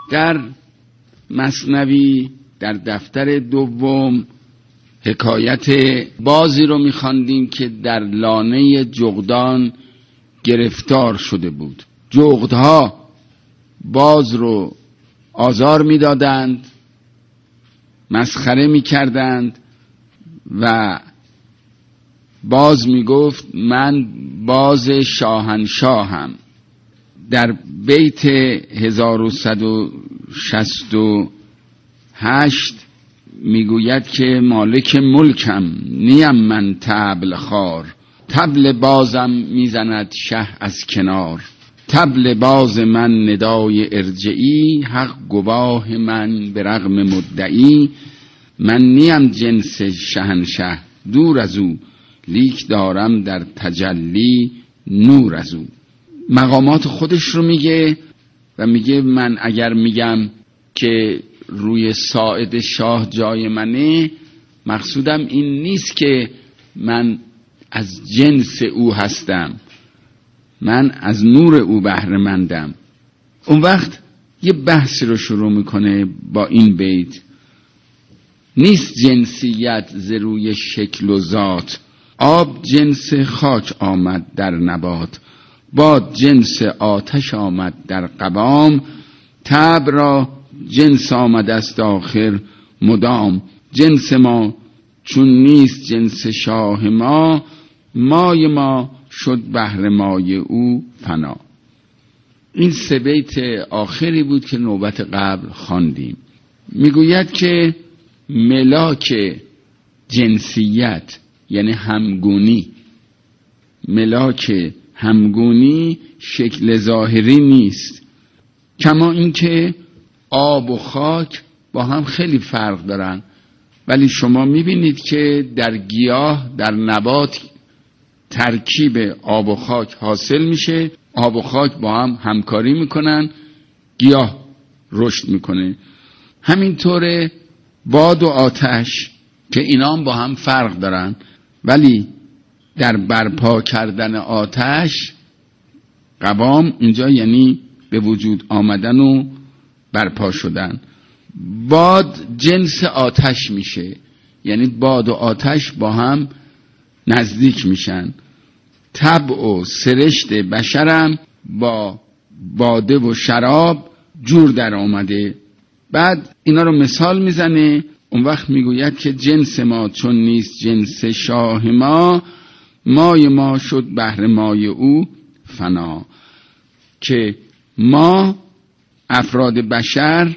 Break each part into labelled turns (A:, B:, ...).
A: در مثنوی در دفتر دوم حکایت بازی رو می‌خواندیم که در لانه جغدان گرفتار شده بود. جغدها باز رو آزار می‌دادند، مسخره می‌کردند و باز میگفت من باز شاهنشاهم. در بیت 1168 میگوید که مالک ملکم نیم من طبل خار، طبل بازم میزند شه از کنار، طبل باز من ندای ارجعی، حق گواه من به رغم مدعی، من نیم جنس شهنشه دور از او، لیک دارم در تجلی نور از او. مقامات خودش رو میگه و میگه من اگر میگم که روی ساعد شاه جای منه، مقصودم این نیست که من از جنس او هستم، من از نور او بهره مندم. اون وقت یه بحثی رو شروع میکنه با این بیت: نیست جنسیت ز روی شکل و ذات، آب جنس خاک آمد در نبات، باد جنس آتش آمد در قوام، طبع را جنس آمد است آخر مدام، جنس ما چون نیست جنس شاه ما، مای ما شد بهر مای او فنا. این 3 بیت آخری بود که نوبت قبل خواندیم. میگوید که ملاک جنسیت یعنی همگونی، ملاک همگونی شکل ظاهری نیست، کما اینکه آب و خاک با هم خیلی فرق دارن، ولی شما میبینید که در گیاه در نبات ترکیب آب و خاک حاصل میشه، آب و خاک با هم همکاری میکنن، گیاه رشد میکنه. همینطوره باد و آتش که اینا هم با هم فرق دارن، ولی در برپا کردن آتش قوام اینجا یعنی به وجود آمدن و برپا شدن. باد جنس آتش میشه، یعنی باد و آتش با هم نزدیک میشن. طبع و سرشت بشرم با باده و شراب جور در آمده. بعد اینا رو مثال میزنه. اون وقت میگوید که جنس ما چون نیست جنس شاه ما، مای ما شد بهر مای او فنا. که ما افراد بشر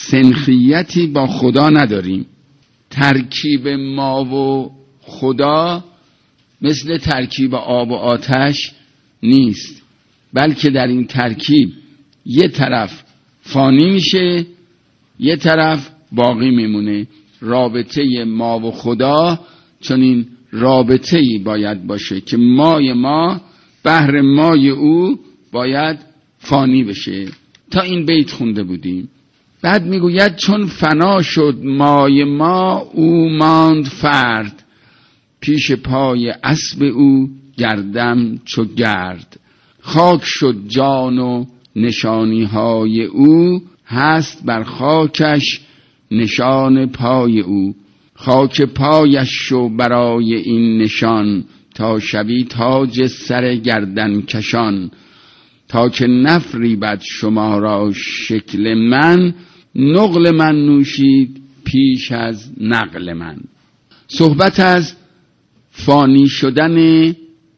A: سنخیتی با خدا نداریم. ترکیب ما و خدا مثل ترکیب آب و آتش نیست، بلکه در این ترکیب یه طرف فانی میشه، یه طرف باقی میمونه. رابطه ما و خدا چون این رابطه‌ای باید باشه که مای ما بهر مای او باید فانی بشه. تا این بیت خونده بودیم. بعد میگوید چون فنا شد مای ما، او ماند فرد، پیش پای اسب او گردم چو گرد. خاک شد جان و نشانی های او، هست بر خاکش نشان پای او. خاک پایش شو برای این نشان، تا شبی تاج سر گردن کشان. تا که نفری بد شما را شکل من، نقل من نوشید پیش از نقل من. صحبت از فانی شدن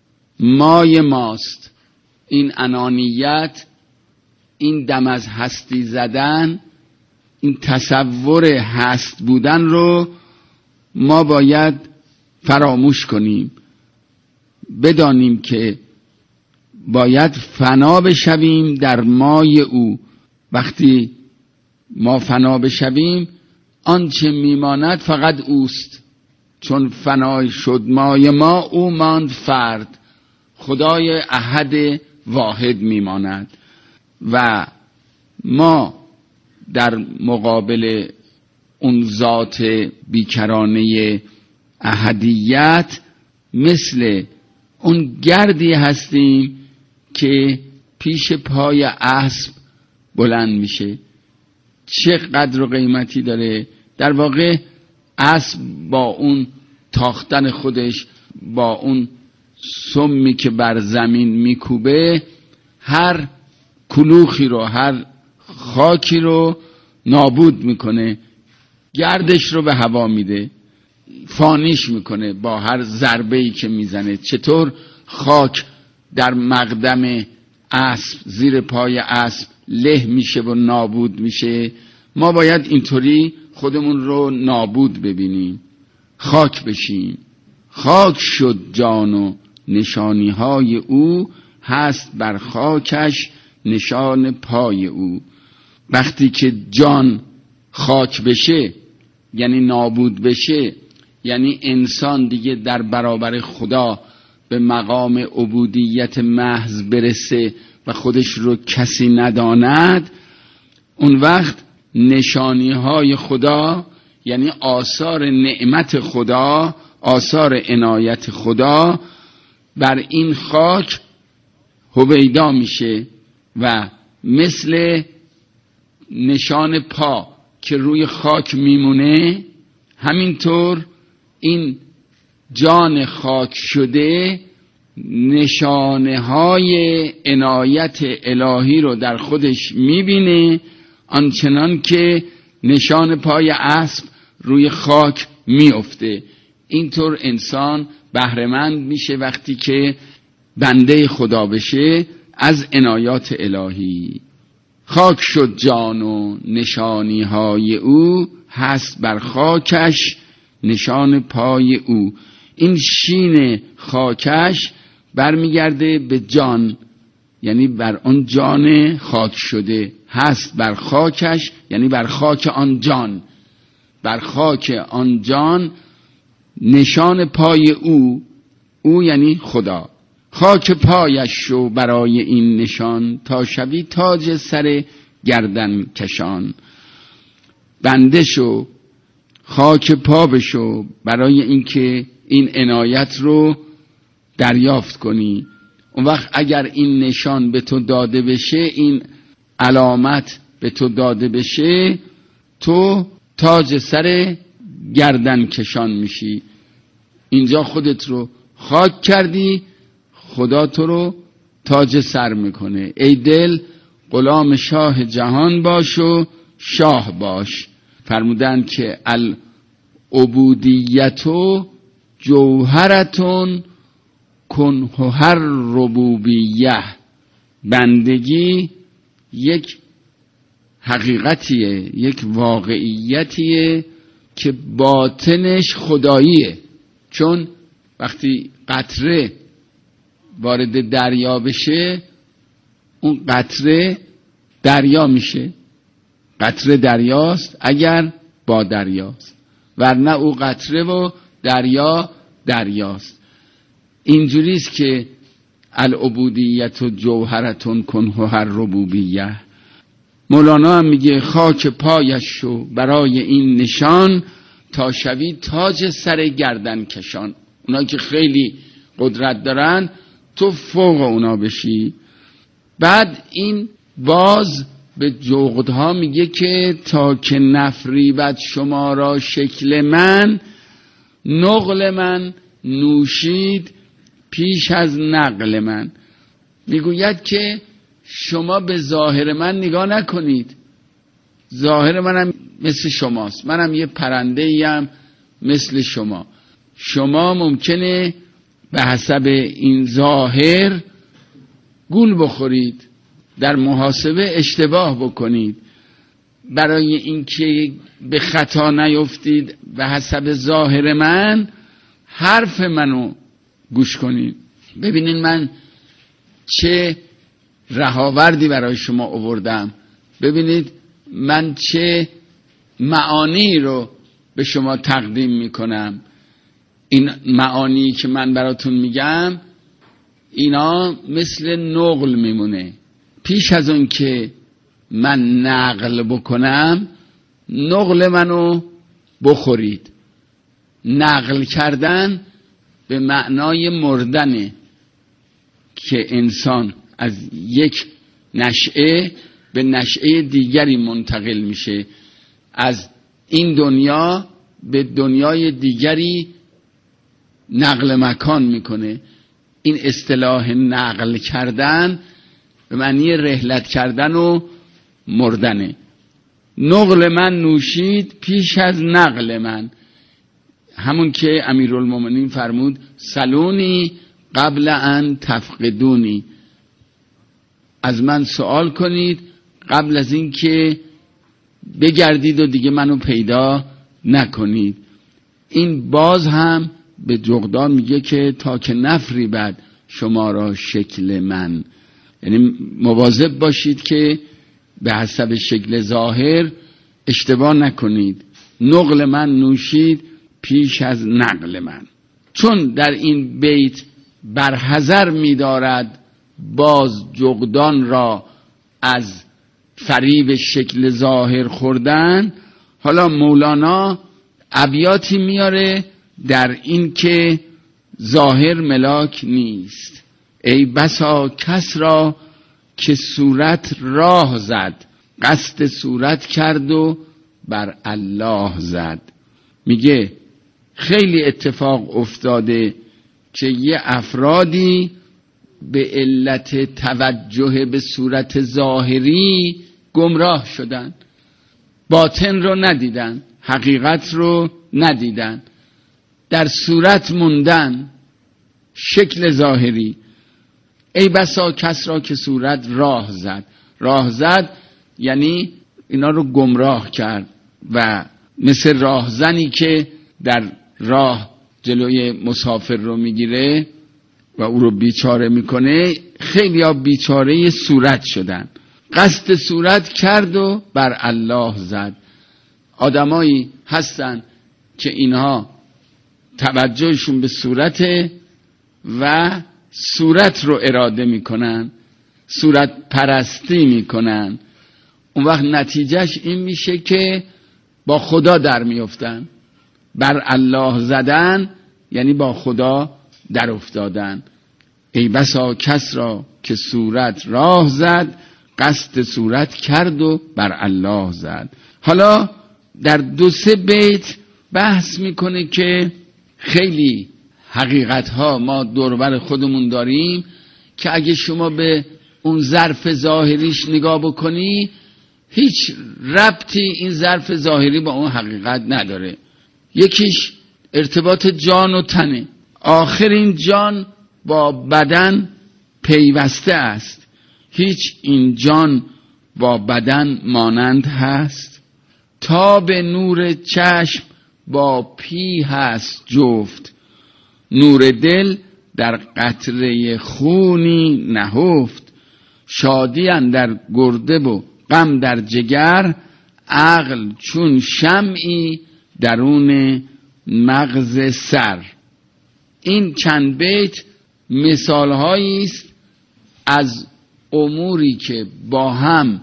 A: مای ماست. این انانیت، این دم از هستی زدن، این تصور هست بودن رو ما باید فراموش کنیم. بدانیم که باید فنا بشویم در مای او. وقتی ما فنا بشویم آنچه میماند فقط اوست. چون فنا شد مای ما، او ماند فرد، خدای احد واحد میماند. و ما در مقابل اون ذات بیکرانه احدیت مثل اون گردی هستیم که پیش پای اسب بلند میشه. چه قدر و قیمتی داره. در واقع اسب با اون تاختن خودش، با اون سمی که بر زمین میکوبه، هر کلوخی رو، هر خاکی رو نابود میکنه، گردش رو به هوا میده، فانیش میکنه با هر ضربه‌ای که میزنه. چطور خاک در مقدم اسب، زیر پای اسب له میشه و نابود میشه، ما باید اینطوری خودمون رو نابود ببینیم، خاک بشیم. خاک شد جان و نشانی های او، هست بر خاکش نشان پای او. وقتی که جان خاک بشه، یعنی نابود بشه، یعنی انسان دیگه در برابر خدا به مقام عبودیت محض برسه و خودش رو کسی نداند، اون وقت نشانی های خدا، یعنی آثار نعمت خدا، آثار عنایت خدا بر این خاک هویدا میشه و مثل نشان پا که روی خاک میمونه، همینطور این جان خاک شده نشانه های عنایت الهی رو در خودش میبینه، آنچنان که نشان پای اسب روی خاک میفته. اینطور انسان بهره‌مند میشه وقتی که بنده خدا بشه از عنایات الهی. خاک شد جان و نشانی های او، هست بر خاکش نشان پای او. این شین خاکش برمیگرده به جان، یعنی بر آن جان خاک شده. هست بر خاکش یعنی بر خاک آن جان، بر خاک آن جان نشان پای او، او یعنی خدا. خاک پایش شو برای این نشان، تا شوی تاج سر گردن کشان. بنده شو، خاک پا بشو برای اینکه این عنایت رو دریافت کنی. اون وقت اگر این نشان به تو داده بشه، این علامت به تو داده بشه، تو تاج سر گردن کشان میشی. اینجا خودت رو خاک کردی، خدا تو رو تاج سر میکنه. ای دل غلام شاه جهان باش و شاه باش. فرمودن که العبودیتو جوهرتون کنهر ربوبیه. بندگی یک حقیقتیه، یک واقعیتیه که باطنش خداییه. چون وقتی قطره وارد دریا بشه، اون قطره دریا میشه. قطره دریاست اگر با دریاست، ورنه او قطره و دریا دریاست. اینجوریست که العبودیت جوهرتون کنهر ربوبیه. مولانا هم میگه خاک پایش شو برای این نشان، تا شوی تاج سر گردن کشان. اونا که خیلی قدرت دارن، تو فوق اونا بشی. بعد این باز به جغدها میگه که تا که نفریبد شما را شکل من، نقل من نوشید پیش از نقل من. میگوید که شما به ظاهر من نگاه نکنید، ظاهر منم مثل شماست، منم یه پرنده‌ایم مثل شما. شما ممکنه به حسب این ظاهر گول بخورید، در محاسبه اشتباه بکنید. برای اینکه به خطا نیفتید به حسب ظاهر من، حرف منو گوش کنید. ببینید من چه رهاوردی برای شما آوردم، ببینید من چه معانی رو به شما تقدیم میکنم. این معانی که من براتون میگم، اینا مثل نقل میمونه. پیش از اون که من نقل بکنم، نقل منو بخورید. نقل کردن به معنای مردنه، که انسان از یک نشأه به نشأه دیگری منتقل میشه، از این دنیا به دنیای دیگری نقل مکان میکنه. این اصطلاح نقل کردن به معنی رحلت کردن و مردنه. نقل من نوشید پیش از نقل من، همون که امیرالمومنین فرمود سلونی قبل ان تفقدونی، از من سوال کنید قبل از این که بگردید و دیگه منو پیدا نکنید. این باز هم به جغدان میگه که تا که نفری بعد شما را شکل من، یعنی مواظب باشید که به حسب شکل ظاهر اشتباه نکنید. نقل من نوشید پیش از نقل من، چون در این بیت برحذر می‌دارد باز جغدان را از فریب شکل ظاهر خوردن. حالا مولانا ابیاتی میاره در این که ظاهر ملاک نیست. ای بسا کس را که صورت راه زد، قصد صورت کرد و بر الله زد. میگه خیلی اتفاق افتاده که یه افرادی به علت توجه به صورت ظاهری گمراه شدن، باطن رو ندیدن، حقیقت رو ندیدن، در صورت موندن، شکل ظاهری. ای بسا کس را که صورت راه زد. راه زد یعنی اینا رو گمراه کرد و مثل راهزنی که در راه جلوی مسافر رو میگیره و او رو بیچاره میکنه، خیلی ها بیچاره صورت شدن، قصد صورت کرد و بر الله زد. آدمایی هستن که اینها توجهشون به صورته و صورت رو اراده میکنن، صورت پرستی میکنن. اون وقت نتیجهش این میشه که با خدا در میافتن. بر الله زدن یعنی با خدا در افتادن. ای بسا کس را که صورت راه زد، قصد صورت کرد و بر الله زد. حالا در 2-3 بیت بحث میکنه که خیلی حقیقت ها ما دوربر خودمون داریم که اگه شما به اون ظرف ظاهریش نگاه بکنی هیچ ربطی این ظرف ظاهری با اون حقیقت نداره. یکیش ارتباط جان و تنه. آخر این جان با بدن پیوسته است. هیچ این جان با بدن مانند هست. تا به نور چشم با پی هست جفت. نور دل در قطره خونی نهفت. شادی اندر گرده و غم در جگر. عقل چون شمعی درون مغز سر. این چند بیت مثالهایی است از اموری که با هم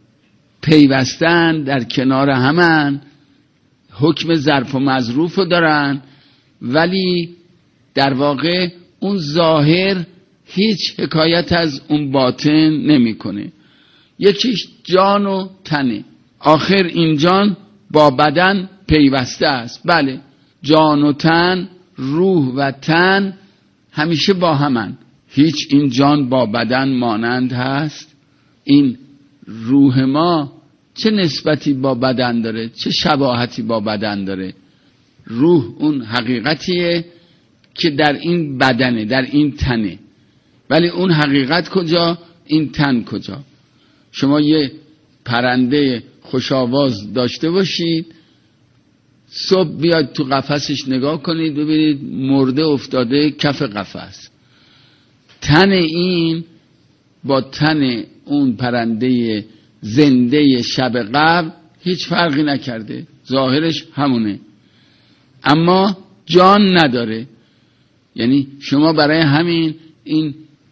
A: پیوستن، در کنار همن، حکم ظرف و مظروف رو دارن، ولی در واقع اون ظاهر هیچ حکایت از اون باطن نمیکنه. یکیش جان و تنه. آخر این جان با بدن پیوسته است. بله، جان و تن، روح و تن همیشه با همن. هیچ این جان با بدن مانند هست. این روح ما چه نسبتی با بدن داره، چه شباهتی با بدن داره؟ روح اون حقیقتیه که در این بدنه، در این تنه، ولی اون حقیقت کجا؟ این تن کجا؟ شما یه پرنده خوش‌آواز داشته باشید، صبح بیاد تو قفسش نگاه کنید ببینید مرده افتاده کف قفس. تن این با تن اون پرنده زنده شب قبل هیچ فرقی نکرده، ظاهرش همونه، اما جان نداره. یعنی شما برای همین این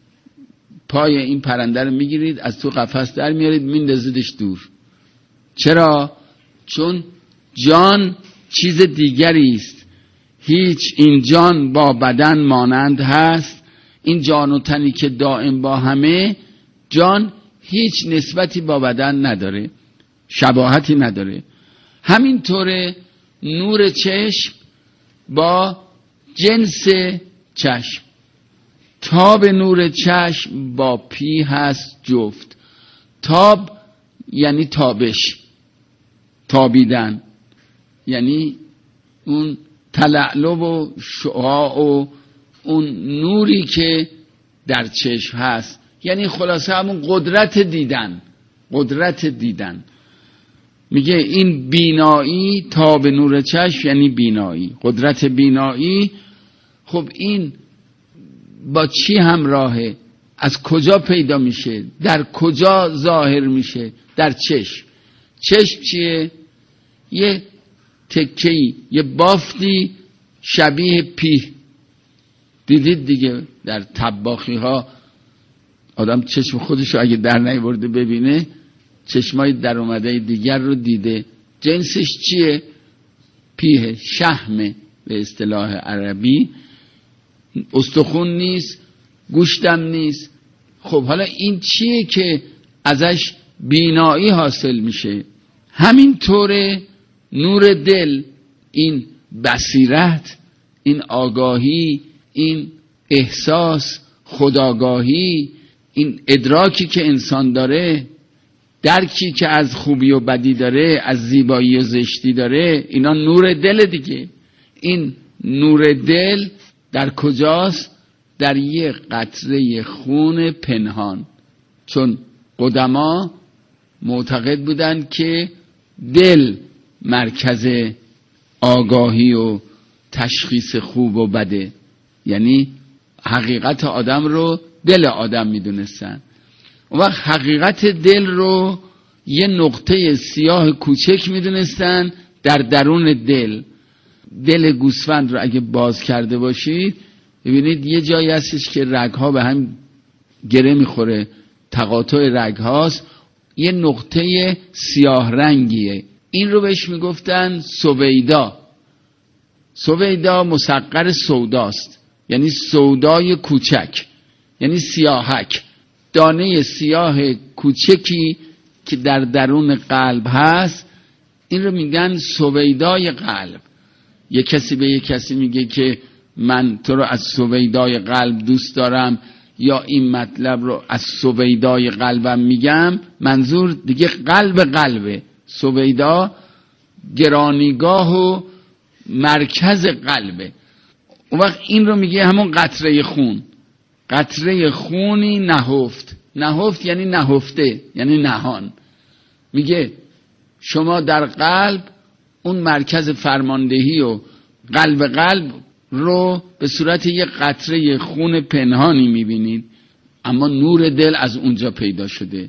A: پای این پرنده رو میگیرید، از تو قفس در میارید، میندازیدش دور. چرا؟ چون جان چیز دیگری است. هیچ این جان با بدن مانند هست. این جان و تنی که دائم با همه، جان هیچ نسبتی با بدن نداره، شباهتی نداره. همینطوره نور چشم با جنس چشم. تاب نور چشم با پی هست جفت. تاب یعنی تابش، تابیدن، یعنی اون تلألؤ و شعاع و اون نوری که در چشم هست، یعنی خلاصه همون قدرت دیدن. قدرت دیدن میگه این بینایی، تاب نور چشم یعنی بینایی، قدرت بینایی. خب این با چی همراهه؟ از کجا پیدا میشه؟ در کجا ظاهر میشه؟ در چشم. چشم چیه؟ یه تکه‌ای، یه بافتی شبیه پیه. دیدید دیگه در طباخی ها آدم چشم خودشو اگه در نیورده ببینه، چشمای در اومده دیگر رو دیده. جنسش چیه؟ پیه، شحمه به اصطلاح عربی. استخون نیست، گوشتم نیست. خب حالا این چیه که ازش بینایی حاصل میشه؟ همینطوره نور دل، این بصیرت، این آگاهی، این احساس، خودآگاهی، این ادراکی که انسان داره، درکی که از خوبی و بدی داره، از زیبایی و زشتی داره، اینا نور دل دیگه. این نور دل در کجاست؟ در یه قطره خون پنهان. چون قدما معتقد بودند که دل مرکز آگاهی و تشخیص خوب و بده، یعنی حقیقت آدم رو دل آدم میدونستن. اون وقت حقیقت دل رو یه نقطه سیاه کوچک میدونستن در درون دل. دل گوسفند رو اگه باز کرده باشید ببینید یه جایی هستش که رگها به هم گره میخوره، تقاطع رگهاست، یه نقطه سیاه رنگیه. این رو بهش میگفتن سویدا. سویدا مصغر سوداست، یعنی سودای کوچک، یعنی سیاهک، دانه سیاه کوچکی که در درون قلب هست. این رو میگن سویدای قلب. یه کسی به یه کسی میگه که من تو رو از سویدای قلب دوست دارم، یا این مطلب رو از سویدای قلبم میگم، منظور دیگه قلبه. سویدا گرانیگاه و مرکز قلبه. اون وقت این رو میگه همون قطره خون. قطره خونی نهفت. نهفت یعنی نهفته، یعنی نهان. میگه شما در قلب اون مرکز فرماندهی و قلب رو به صورت یک قطره خون پنهانی میبینید، اما نور دل از اونجا پیدا شده.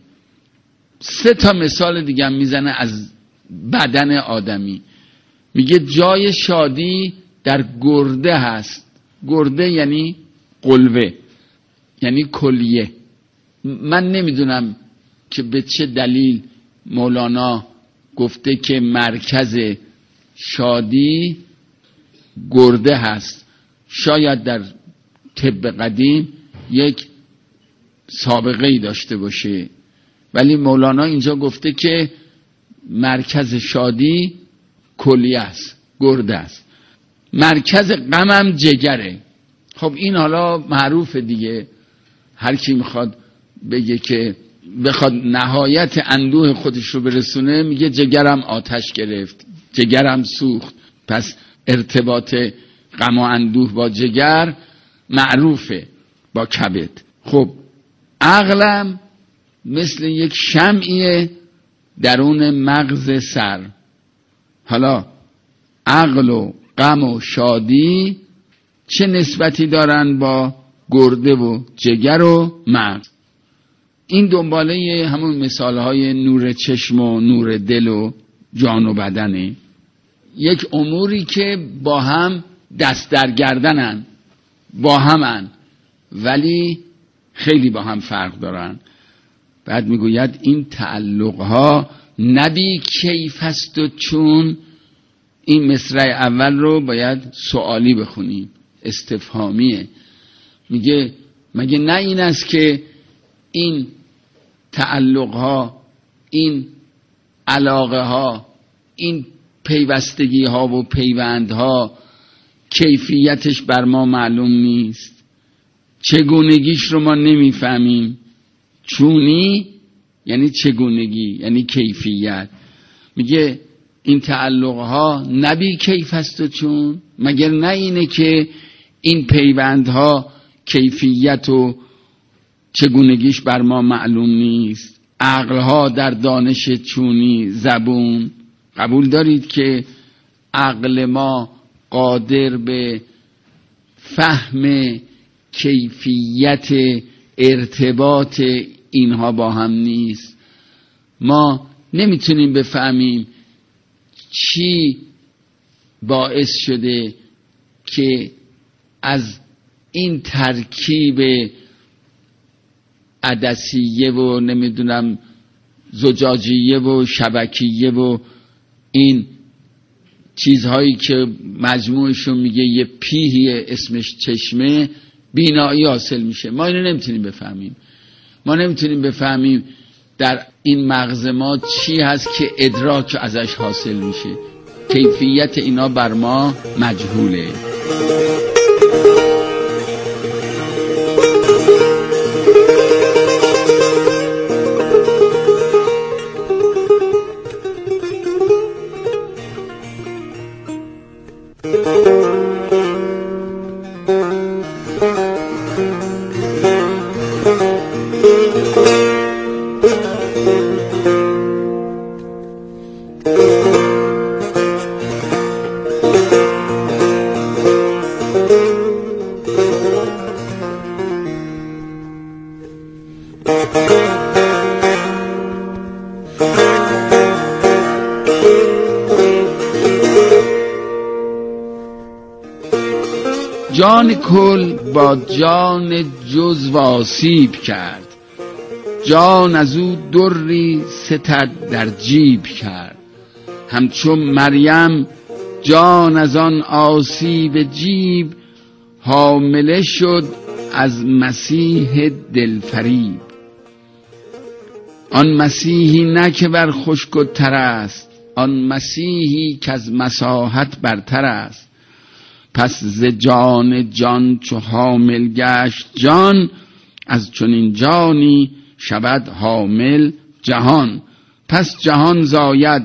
A: 3 مثال دیگه میزنه از بدن آدمی. میگه جای شادی در گرده هست. گرده یعنی قلوه، یعنی کلیه. من نمیدونم که به چه دلیل مولانا گفته که مرکز شادی گرده هست. شاید در طب قدیم یک سابقه‌ای داشته باشه، ولی مولانا اینجا گفته که مرکز شادی کلیه است، گرده است. مرکز غمم جگره. خب این حالا معروفه دیگه، هر کی میخواد بگه که بخواد نهایت اندوه خودش رو برسونه میگه جگرم آتش گرفت، جگرم سوخت. پس ارتباط غم و اندوه با جگر معروفه، با کبد. خب عقلم مثل یک شمعیه درون مغز سر. حالا عقل و غم و شادی چه نسبتی دارن با گرده و جگر و مغز؟ این دنباله همون مثالهای نور چشم و نور دل و جان و بدنه. یک اموری که با هم دست در گردنن، با همن، ولی خیلی با هم فرق دارن. بعد میگوید این تعلقها نبی کیف است و چون. این مصرع اول رو باید سوالی بخونیم، استفهامیه. میگه مگه نه این است که این تعلق ها، این علاقه ها، این پیوستگی ها و پیوند ها کیفیتش بر ما معلوم نیست، چگونگیش رو ما نمیفهمیم. چونی یعنی چگونگی، یعنی کیفیت. میگه این تعلق ها نبی کیف است و چون، مگر نه اینه که این پیوند ها کیفیت و چگونگیش بر ما معلوم نیست. عقل ها در دانش چونی زبون. قبول دارید که عقل ما قادر به فهم کیفیت ارتباط اینها با هم نیست. ما نمیتونیم بفهمیم چی باعث شده که از این ترکیب عدسیه و نمیدونم زجاجیه و شبکیه و این چیزهایی که مجموعشون میگه یه پیهی اسمش چشمه بینایی حاصل میشه. ما اینو نمیتونیم بفهمیم. ما نمیتونیم بفهمیم در این مغز ما چی هست که ادراک ازش حاصل میشه. کیفیت اینا بر ما مجهوله. جان کل با جان جزو آسیب کرد، جان از او دری ستد در جیب کرد. همچون مریم جان از آن آسیب جیب، حامله شد از مسیح دلفریب. آن مسیحی نه که بر خشک و تر است، آن مسیحی که از مساحت برتر است. پس ز جان جان چو حامل گشت جان، از چنین جانی شود حامل جهان. پس جهان زاید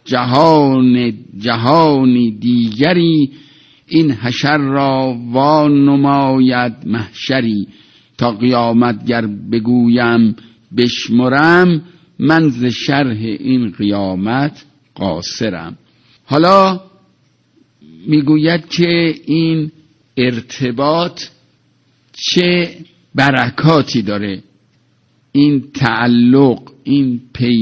A: جهانی دیگری، این حشر را وان نماید محشری. تا قیامت گر بگویم بشمرم، من ز شرح این قیامت قاصرم. حالا میگوید که این ارتباط چه برکاتی داره. این تعلق، این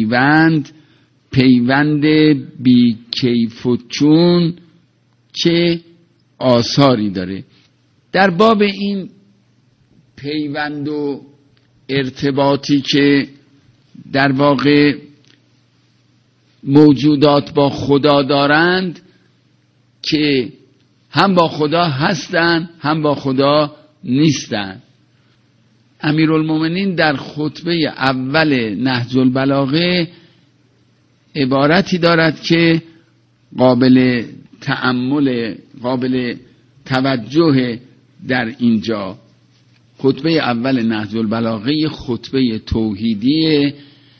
A: پیوند بی کیف و چون چه آثاری داره. در باب این پیوند و ارتباطی که در واقع موجودات با خدا دارند، که هم با خدا هستند هم با خدا نیستند. امیرالمومنین در خطبه اول نهج البلاغه عبارتی دارد که قابل تأمل، قابل توجه در اینجا. خطبه اول نهج البلاغه خطبه توحیدی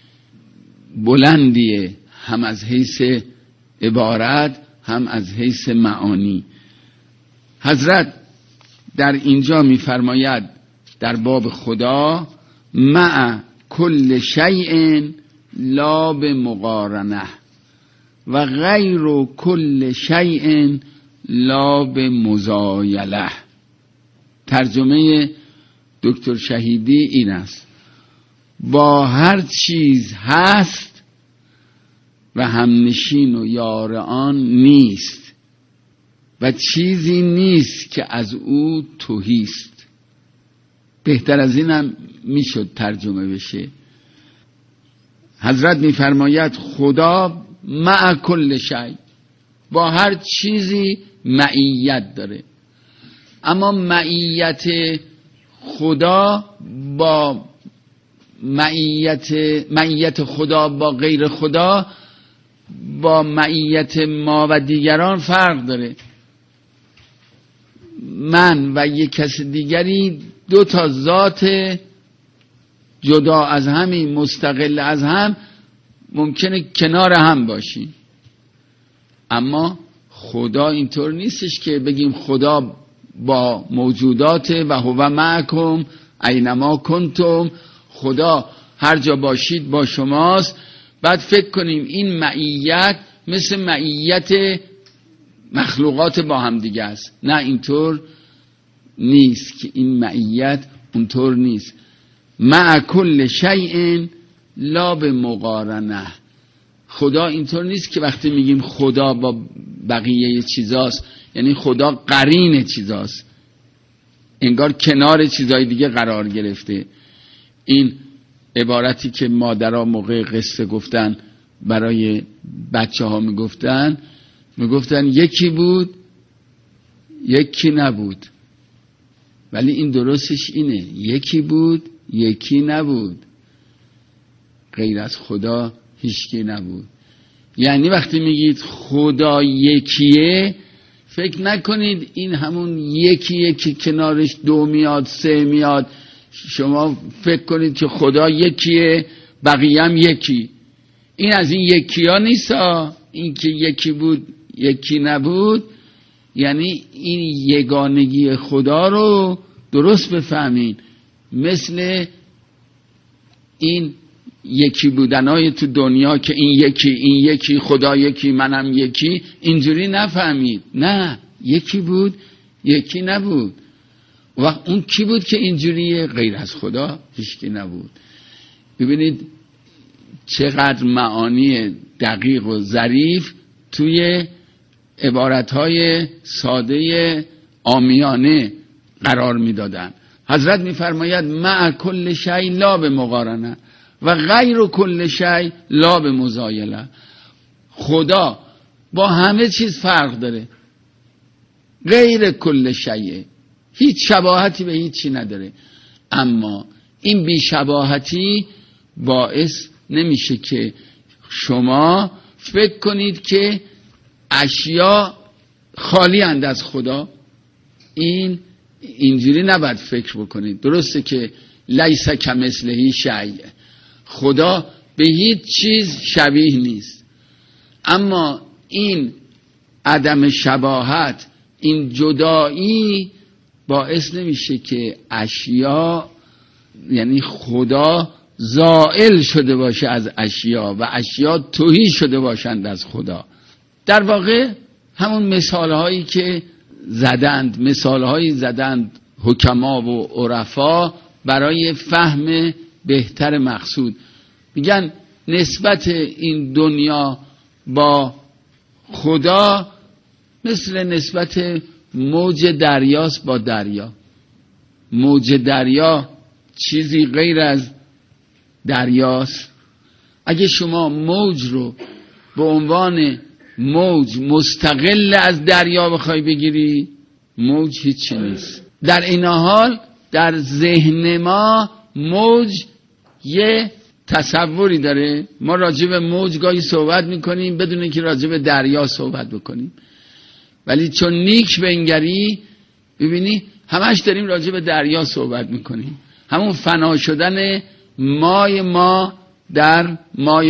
A: بلندیه، هم از حیث عبارت هم از حیث معانی. حضرت در اینجا می‌فرماید در باب خدا: مع کل شیء لا بمقارنه و غیر کل شیء لا بمزایله. ترجمه دکتر شهیدی این است: با هر چیز هست و همنشین و یار آن نیست و چیزی نیست که از او تهیست. بهتر از این هم میشد ترجمه بشه. حضرت میفرماید خدا مع کل شیء، با هر چیزی معیت داره، اما معیت خدا با معیت خدا با غیر خدا با معیت ما و دیگران فرق داره. من و یک کس دیگری دو تا ذات جدا از همی مستقل از هم ممکنه کنار هم باشیم، اما خدا اینطور نیستش که بگیم خدا با موجودات و هو معکم اینما کنتم، خدا هر جا باشید با شماست. بعد فکر کنیم این معیت مثل معیت مخلوقات با هم دیگه است. نه، اینطور نیست که این معیت اونطور نیست. مع کل شیء لا به مقارنه. خدا اینطور نیست که وقتی میگیم خدا با بقیه چیزاست یعنی خدا قرین چیزاست، انگار کنار چیزای دیگه قرار گرفته. این عبارتی که مادرها موقع قصه گفتن برای بچه ها میگفتن یکی بود یکی نبود، ولی این درستش اینه، یکی بود یکی نبود، غیر از خدا هیچکی نبود. یعنی وقتی میگید خدا یکیه فکر نکنید این همون یکیه که کنارش 2 میاد 3 میاد. شما فکر کنید که خدا یکیه بقیه هم یکی. این از این یکی ها نیست. این که یکی بود یکی نبود یعنی این یگانگی خدا رو درست بفهمین. مثل این یکی بودنای تو دنیا که این یکی خدا یکی منم یکی، اینجوری نفهمید. نه، یکی بود یکی نبود. و اون کی بود که اینجوریه؟ غیر از خدا هیچکی نبود. ببینید چقدر معانی دقیق و ظریف توی عبارتهای ساده عامیانه قرار میدادن. حضرت میفرماید مع کل شیء لا به مقارنه و غیر کل شیء لا به مزایله. خدا با همه چیز فرق داره، غیر کل شیء، هیچ شباهتی به هیچی نداره. اما این بیشباهتی باعث نمیشه که شما فکر کنید که اشیا خالی اند از خدا. اینجوری نباید فکر بکنید. درسته که لیس کمثله شیء، خدا به هیچ چیز شبیه نیست، اما این عدم شباهت، این جدایی باعث نمیشه که اشیا یعنی خدا زائل شده باشه از اشیا و اشیا تهی شده باشند از خدا. در واقع همون مثالهایی که مثالهایی زدند حکما و عرفا برای فهم بهتر مقصود. میگن نسبت این دنیا با خدا مثل نسبت موج دریاست با دریا. موج دریا چیزی غیر از دریاست. اگه شما موج رو به عنوان موج مستقل از دریا بخوای بگیری، موج هیچی نیست. در این حال در ذهن ما موج یه تصوری داره. ما راجع به موج گاهی صحبت میکنیم بدون اینکه راجع به دریا صحبت بکنیم، ولی چون نیک بنگری ببینی همش داریم راجع به دریا صحبت میکنیم. همون فنا شدن مای ما در مای